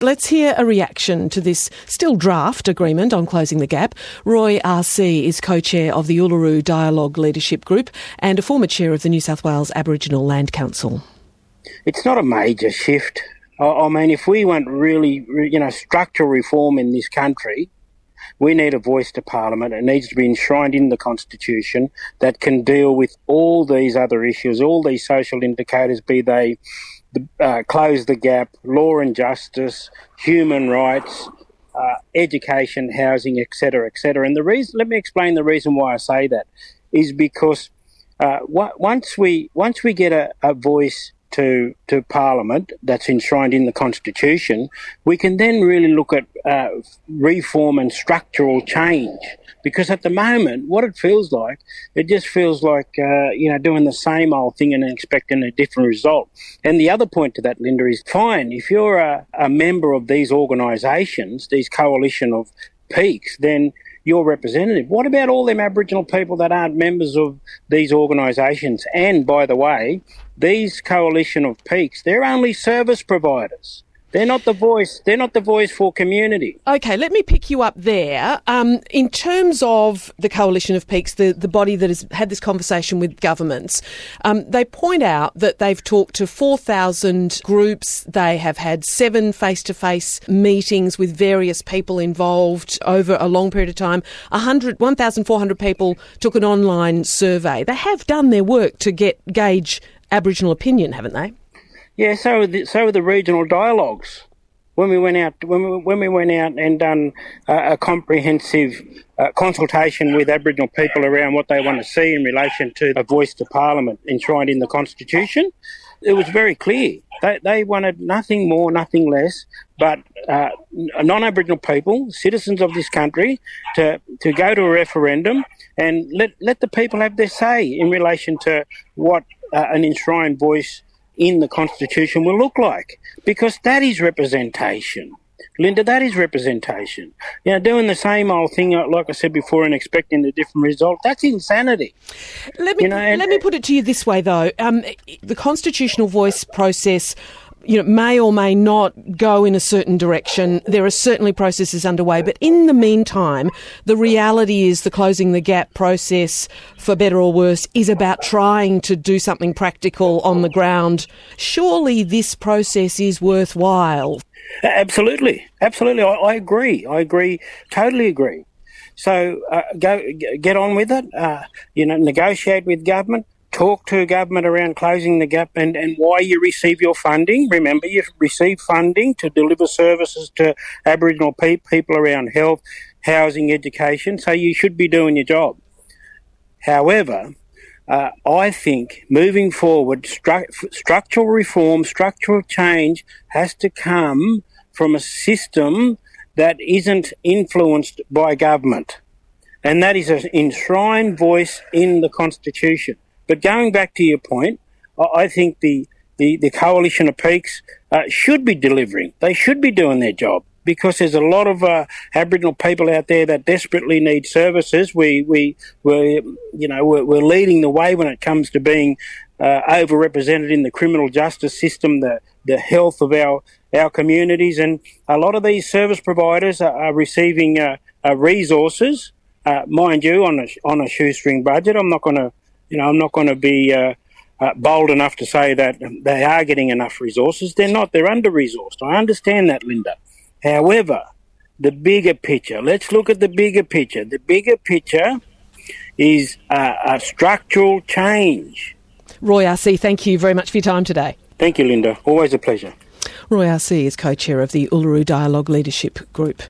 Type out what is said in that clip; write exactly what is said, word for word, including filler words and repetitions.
Let's hear a reaction to this still draft agreement on closing the gap. Roy R C is co-chair of the Uluru Dialogue Leadership Group and a former chair of the New South Wales Aboriginal Land Council. It's not a major shift. I mean, if we want really, you know, structural reform in this country, we need a voice to Parliament. It needs to be enshrined in the Constitution that can deal with all these other issues, all these social indicators, be they uh, close the gap, law and justice, human rights, uh, education, housing, et cetera, et cetera. And the reason, let me explain the reason why I say that, is because uh, w- once we once we get a, a voice to to Parliament that's enshrined in the Constitution, we can then really look at uh, reform and structural change. Because at the moment, what it feels like, it just feels like, uh, you know, doing the same old thing and expecting a different result. And the other point to that, Linda, is fine, if you're a, a member of these organisations, these coalition of peaks, then your representative. What about all them Aboriginal people that aren't members of these organisations? And, by the way, these coalition of peaks, they're only service providers. They're not the voice. They're not the voice for community. Okay, let me pick you up there. Um, in terms of the Coalition of Peaks, the, the body that has had this conversation with governments, um, they point out that they've talked to four thousand groups. They have had seven face-to-face meetings with various people involved over a long period of time. one hundred, one thousand four hundred people took an online survey. They have done their work to get gauge Aboriginal opinion, haven't they? Yeah, so are the, so are the regional dialogues. When we went out, when we, when we went out and done uh, a comprehensive uh, consultation with Aboriginal people around what they want to see in relation to a voice to Parliament enshrined in the Constitution, it was very clear. They, they wanted nothing more, nothing less, but uh, non-Aboriginal people, citizens of this country, to to go to a referendum and let let the people have their say in relation to what uh, an enshrined voice in the Constitution will look like, because that is representation. Linda, that is representation. You know, doing the same old thing, like I said before, and expecting a different result, that's insanity. Let me, you know, and, let me put it to you this way, though. Um, the constitutional voice process, you know, may or may not go in a certain direction. There are certainly processes underway, but in the meantime, the reality is the closing the gap process, for better or worse, is about trying to do something practical on the ground. Surely this process is worthwhile. Absolutely, absolutely. I, I agree. I agree. Totally agree. So uh, go get on with it. Uh, you know, negotiate with government. Talk to government around closing the gap and, and why you receive your funding. Remember, you receive funding to deliver services to Aboriginal pe- people around health, housing, education, so you should be doing your job. However, uh, I think moving forward, stru- structural reform, structural change has to come from a system that isn't influenced by government, and that is an enshrined voice in the Constitution. But going back to your point, I think the, the, the Coalition of Peaks uh, should be delivering. They should be doing their job, because there's a lot of uh, Aboriginal people out there that desperately need services. We we we you know we're, we're leading the way when it comes to being uh, overrepresented in the criminal justice system, the the health of our our communities, and a lot of these service providers are, are receiving uh, uh, resources, uh, mind you, on a on a shoestring budget. I'm not going to. You know, I'm not going to be uh, uh, bold enough to say that they are getting enough resources. They're not. They're under-resourced. I understand that, Linda. However, the bigger picture, let's look at the bigger picture. The bigger picture is uh, a structural change. Roy R C, thank you very much for your time today. Thank you, Linda. Always a pleasure. Roy R C is co-chair of the Uluru Dialogue Leadership Group.